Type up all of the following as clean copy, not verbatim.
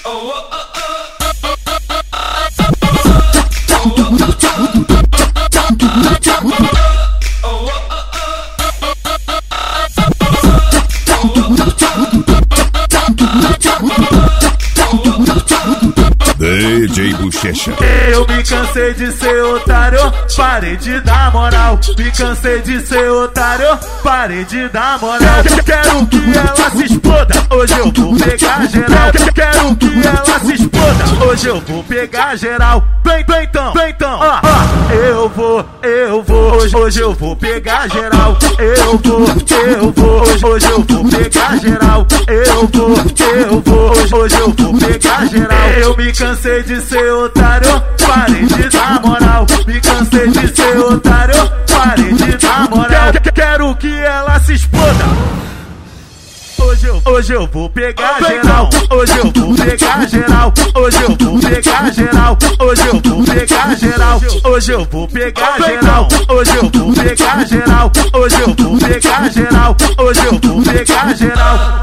DJ Bochecha. Eu me cansei de ser otário, parei de dar moral. Me cansei de ser otário, parei de dar moral. Quero que ela se exploda, hoje eu vou pegar geral. Quero que ela se exploda, hoje eu vou pegar geral. Vem então, eu vou, hoje eu vou pegar geral. Eu vou, hoje eu vou pegar geral. Eu vou, hoje eu vou pegar geral. Eu me cansei de ser otário, parei de dar moral. Me cansei de ser otário, parei de dar moral. Quero que ela se exploda. Hoje eu vou pegar geral. Hoje eu vou pegar geral. Hoje eu vou pegar geral. Hoje eu vou pegar geral. Hoje eu vou pegar geral. Hoje eu vou pegar geral. Hoje eu vou pegar geral. Hoje eu vou pegar geral.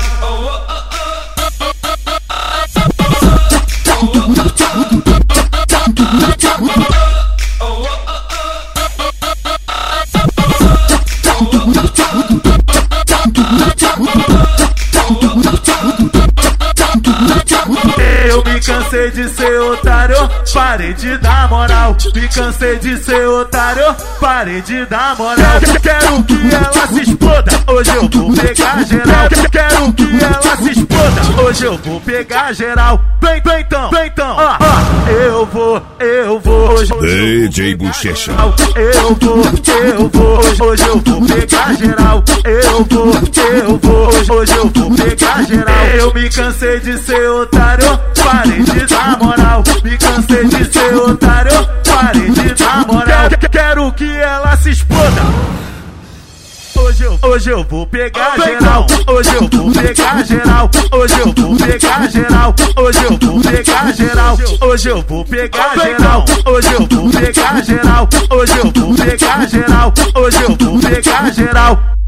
Eu me cansei de ser otário, parei de dar moral. Me cansei de ser otário, parei de dar moral. Quero que ela se exploda, hoje eu vou pegar geral. Quero que ela se exploda, hoje eu vou pegar geral. Vem então, eu vou, DJ Bochecha. Eu vou, hoje eu vou pegar geral. Eu vou, hoje eu vou pegar geral. Eu me cansei de ser otário, parei de dar moral. Me cansei de ser otário, parei de dar moral. Quero que ela se exploda. Hoje eu vou pegar geral. Hoje eu vou pegar geral. Hoje eu vou pegar geral. Hoje eu vou pegar geral. Hoje eu vou pegar geral. Hoje eu vou pegar geral. Hoje eu vou pegar geral. Hoje eu vou pegar geral.